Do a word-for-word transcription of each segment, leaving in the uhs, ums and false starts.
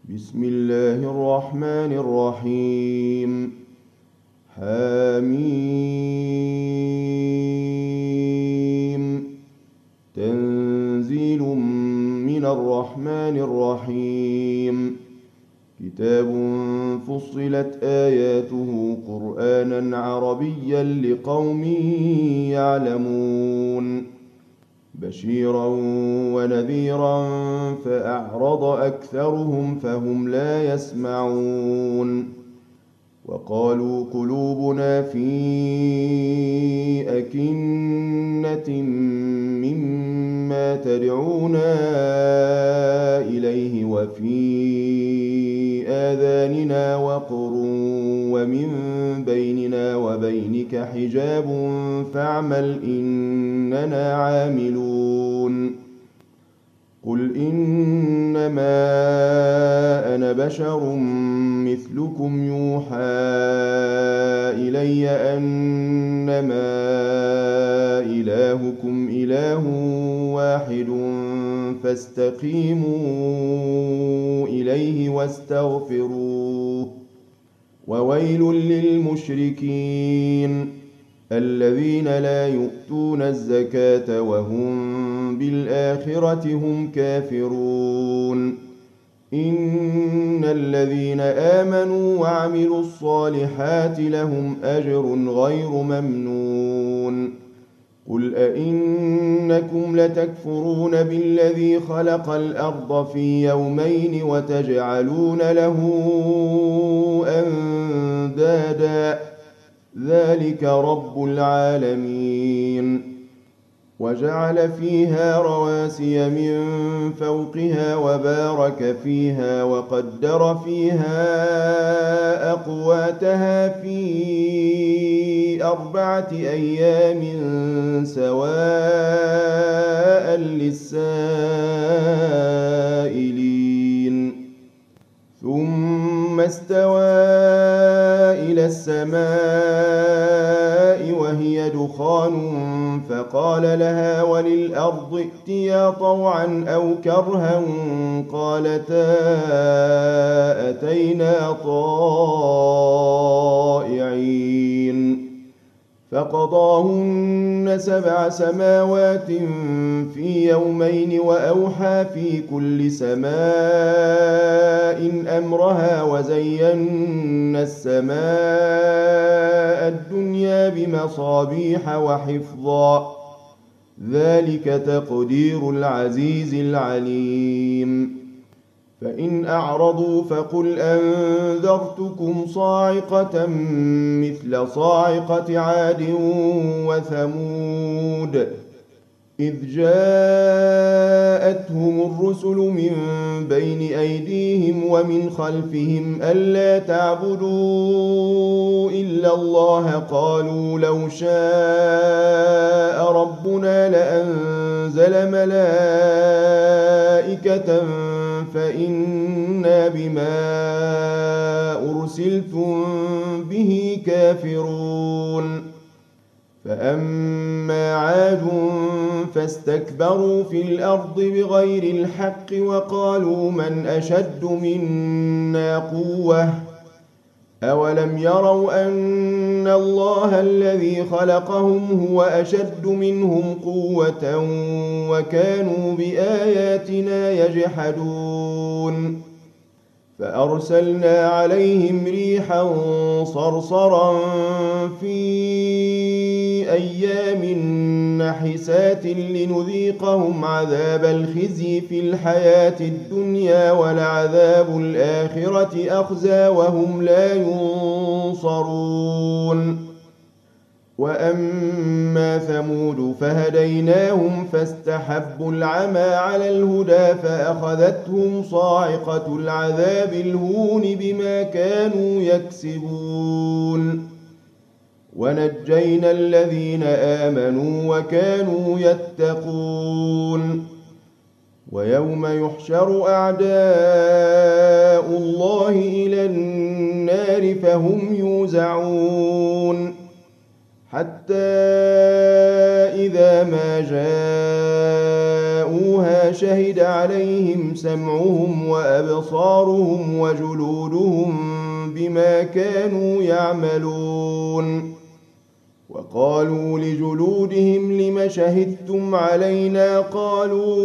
بسم الله الرحمن الرحيم. حميم. تنزيل من الرحمن الرحيم. كتاب فصلت آياته قرآنا عربيا لقوم يعلمون. بشيرا ونذيرا فأعرض أكثرهم فهم لا يسمعون. وقالوا قلوبنا في أكنة مما تدعونا إليه وفي آذاننا وقر ومن بيننا وبينك حجاب فاعمل إننا عاملون. قل إنما أنا بشر مثلكم يوحى إلي أنما إلهكم إله واحد فاستقيموا إليه واستغفروه. وويل للمشركين الذين لا يؤتون الزكاة وهم بالآخرة هم كافرون. إن الذين آمنوا وعملوا الصالحات لهم أجر غير ممنون. قل أئنكم لتكفرون بالذي خلق الأرض في يومين وتجعلون له أندادا ذلك رب العالمين. وجعل فيها رواسي من فوقها وبارك فيها وقدر فيها أقواتها في أربعة أيام سواء للسائلين. ثم استوى إلى السماء وهي دخان فقال لها وللأرض ائتيا طوعا أو كرها قالتا أتينا طائعين. فقضاهن سبع سماوات في يومين وأوحى في كل سماء أمرها وزينا السماء الدنيا بمصابيح وحفظا ذلك تقدير العزيز العليم. فإن أعرضوا فقل أنذرتكم صاعقة مثل صاعقة عاد وثمود إذ جاءتهم الرسل من بين أيديهم ومن خلفهم ألا تعبدوا إلا الله قالوا لو شاء ربنا لأنزل ملائكة فإنا بما أرسلتم به كافرون. فأما عاد فاستكبروا في الأرض بغير الحق وقالوا من أشد منا قوة أولم يروا أن الله الذي خلقهم هو أشد منهم قوة وكانوا بآياتنا يجحدون. فأرسلنا عليهم ريحا صرصرا في أيام نحسات لنذيقهم عذاب الخزي في الحياة الدنيا ولعذاب الآخرة أخزى وهم لا ينصرون. وأما ثمود فهديناهم فاستحبوا العمى على الهدى فأخذتهم صاعقة العذاب الهون بما كانوا يكسبون. ونجينا الذين آمنوا وكانوا يتقون. ويوم يحشر أعداء الله إلى النار فهم يوزعون حتى إذا ما جاءوا يصلوها شهد عليهم سمعهم وأبصارهم وجلودهم بما كانوا يعملون. وقالوا لجلودهم لم شهدتم علينا؟ قالوا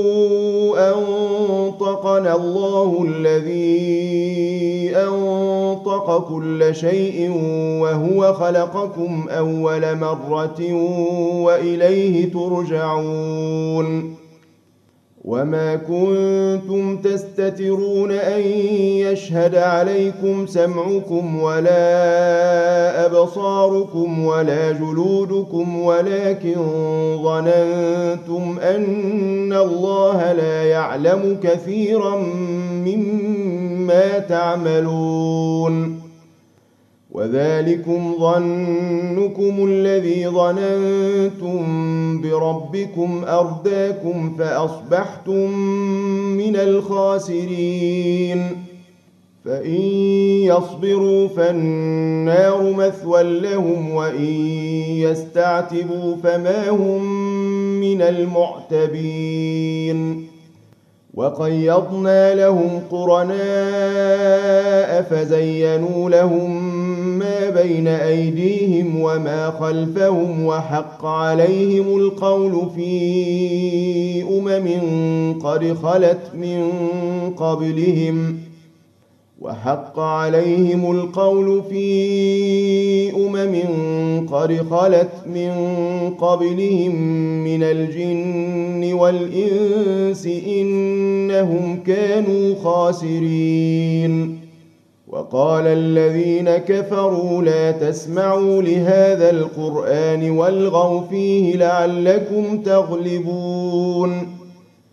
أنطقنا الله الذي أنطق كل شيء وهو خلقكم أول مرة وإليه ترجعون. وما كنتم تستترون أن يشهد عليكم سمعكم ولا أبصاركم ولا جلودكم ولكن ظننتم أن الله لا يعلم كثيرا مما تعملون. وذلكم ظنكم الذي ظننتم بربكم أرداكم فأصبحتم من الخاسرين. فإن يصبروا فالنار مثوى لهم وإن يستعتبوا فما هم من المعتبين. وقيضنا لهم قرناء فزينوا لهم ما بين أيديهم وما خلفهم وحق عليهم القول في أمم قد خلت من قبلهم وحق عليهم القول في أمم قد خلت من قبلهم من الجن والإنس إنهم كانوا خاسرين. وقال الذين كفروا لا تسمعوا لهذا القرآن والغوا فيه لعلكم تغلبون.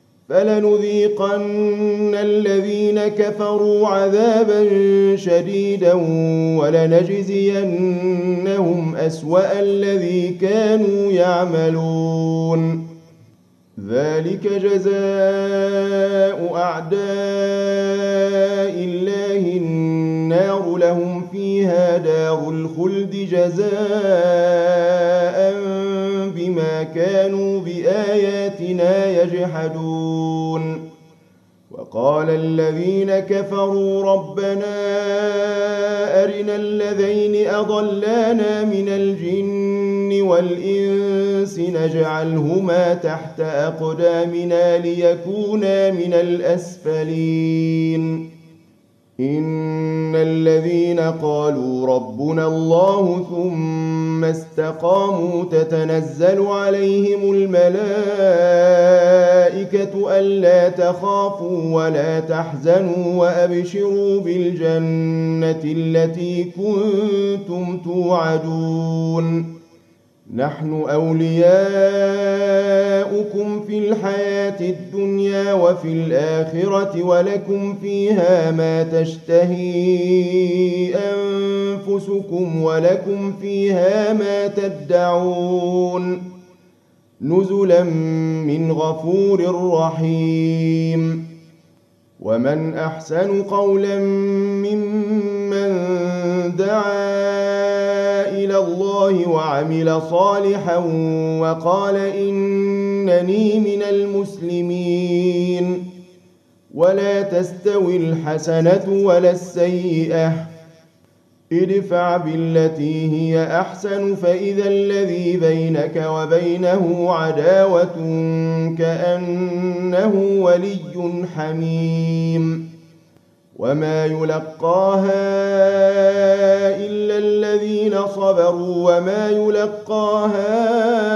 فلنذيقن الذين كفروا عذابا شديدا ولنجزينهم أسوأ الذي كانوا يعملون. ذلك جزاء أعداء الله النار لهم فيها دار الخلد جزاء بما كانوا بآياتنا يجحدون. وقال الذين كفروا ربنا أرنا الذين أضلانا من الجن والإنس نجعلهما تحت أقدامنا ليكونا من الأسفلين. إن الذين قالوا ربنا الله ثم استقاموا تتنزل عليهم الملائكة ألا تخافوا ولا تحزنوا وأبشروا بالجنة التي كنتم توعدون. نحن أولياؤكم في الحياة الدنيا وفي الآخرة ولكم فيها ما تشتهي أنفسكم ولكم فيها ما تدعون. نزلا من غفور رحيم. ومن أحسن قولا ممن دعا إلى الله وعمل صالحا وقال إنني من المسلمين. ولا تستوي الحسنة ولا السيئة ادفع بالتي هي أحسن فإذا الذي بينك وبينه عداوة كأنه ولي حميم. وما يلقاها إلا الذين صبروا وما يلقاها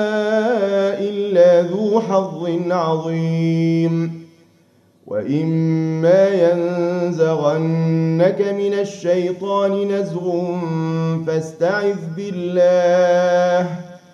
إلا ذو حظ عظيم. وإما ينزغنك من الشيطان نزغ فاستعذ بالله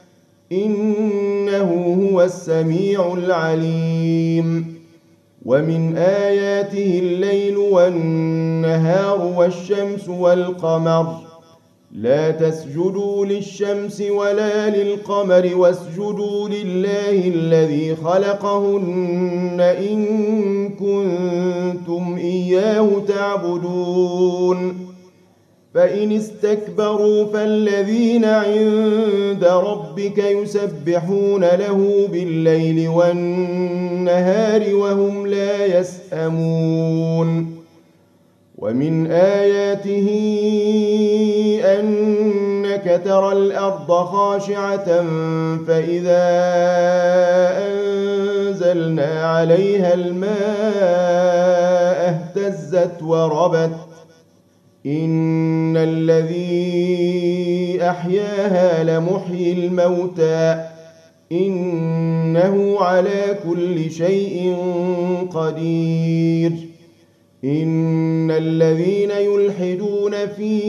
إنه هو السميع العليم. ومن آياته الليل والنهار والشمس والقمر لا تسجدوا للشمس ولا للقمر واسجدوا لله الذي خلقهن إن كنتم إياه تعبدون. فإن استكبروا فالذين عند ربك يسبحون له بالليل والنهار وهم لا يسأمون ومن آياته أنك ترى الأرض خاشعة فإذا أنزلنا عليها الماء اهتزت وربت إن الذي أحياها لمحيي الموتى إنه على كل شيء قدير إن الذين يلحدون في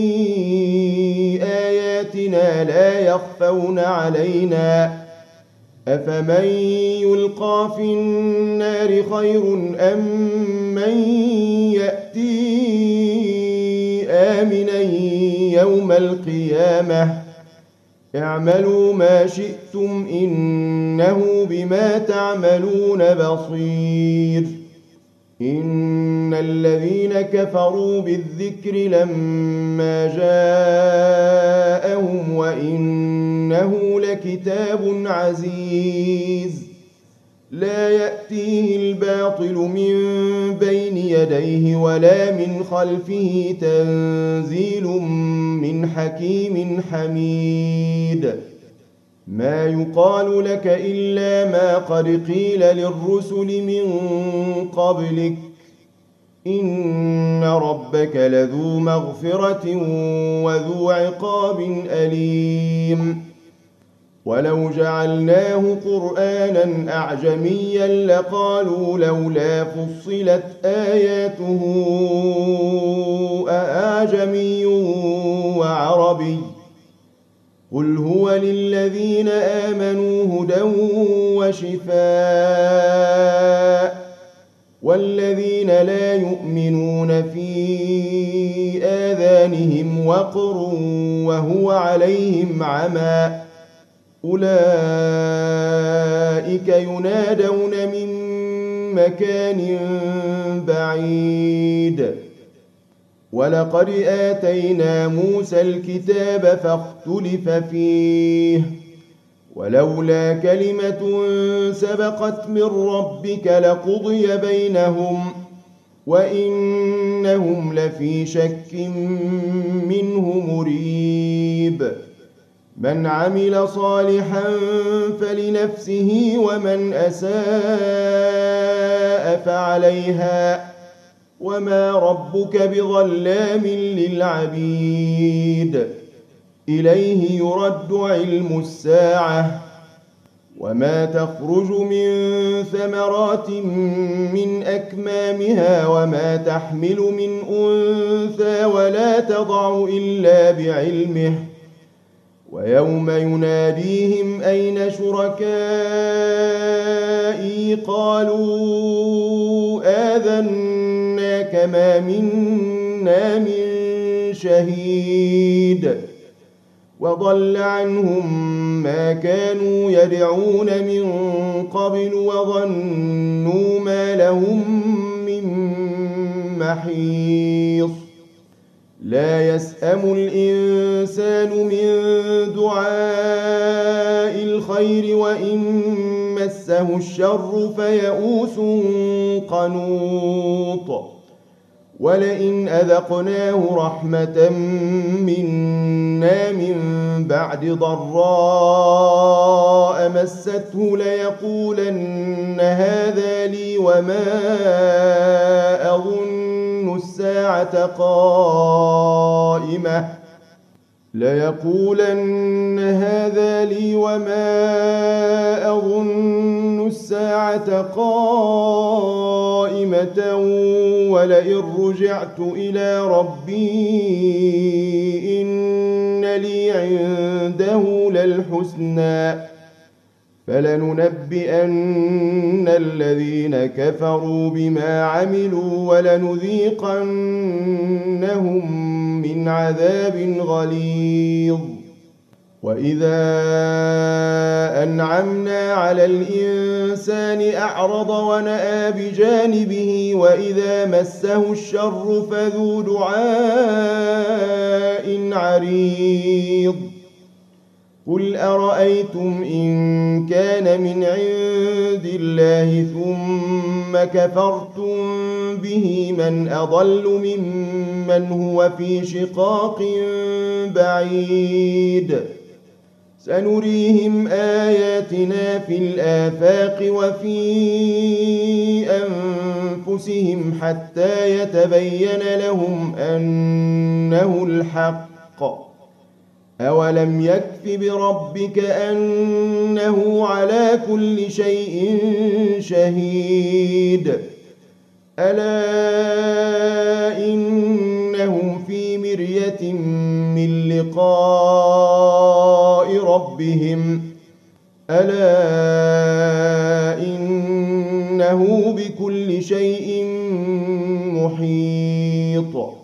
آياتنا لا يخفون علينا أفمن يلقى في النار خير أم من يأتي آمنا يوم القيامة اعملوا ما شئتم إنه بما تعملون بصير إن الذين كفروا بالذكر لما جاءهم وإنه لكتاب عزيز لا يأتيه الباطل من بين يديه ولا من خلفه تنزيل من حكيم حميد ما يقال لك إلا ما قد قيل للرسل من قبلك إن ربك لذو مغفرة وذو عقاب أليم ولو جعلناه قرآنا أعجميا لقالوا لولا فصلت آياته أأعجمي وعربي قل هو للذين آمنوا هدى وشفاء والذين لا يؤمنون في آذانهم وقر وهو عليهم عمى أولئك ينادون من مكان بعيد ولقد آتينا موسى الكتاب فاختلف فيه ولولا كلمة سبقت من ربك لقضي بينهم وإنهم لفي شك منه مريب من عمل صالحا فلنفسه ومن أساء فعليها وما ربك بظلام للعبيد إليه يرد علم الساعة وما تخرج من ثمرات من أكمامها وما تحمل من أنثى ولا تضع إلا بعلمه ويوم يناديهم أين شركائي قالوا آذناك ما منا من شهيد وضل عنهم ما كانوا يدعون من قبل وظنوا ما لهم من محيص لا يسأم الإنسان من دعاء الخير وإن مسه الشر فيئوس قنوط ولئن أذقناه رحمة منا من بعد ضراء مسته ليقولن هذا لي وما أظن الساعة قائمة ليقولن هذا لي وما أظن الساعة قائمة ولئن رجعت إلى ربي إن لي عنده للحسنى فلننبئن الذين كفروا بما عملوا ولنذيقنهم من عذاب غليظ وإذا أنعمنا على الإنسان أعرض ونأى بجانبه وإذا مسه الشر فذو دعاء عريض قل أرأيتم إن كان من عند الله ثم كفرتم به من أضل ممن هو في شقاق بعيد سنريهم آياتنا في الآفاق وفي أنفسهم حتى يتبين لهم أنه الحق أولم يكف بربك أنه على كل شيء شهيد ألا إنهم في مرية من لقاء ربهم ألا إنه بكل شيء محيط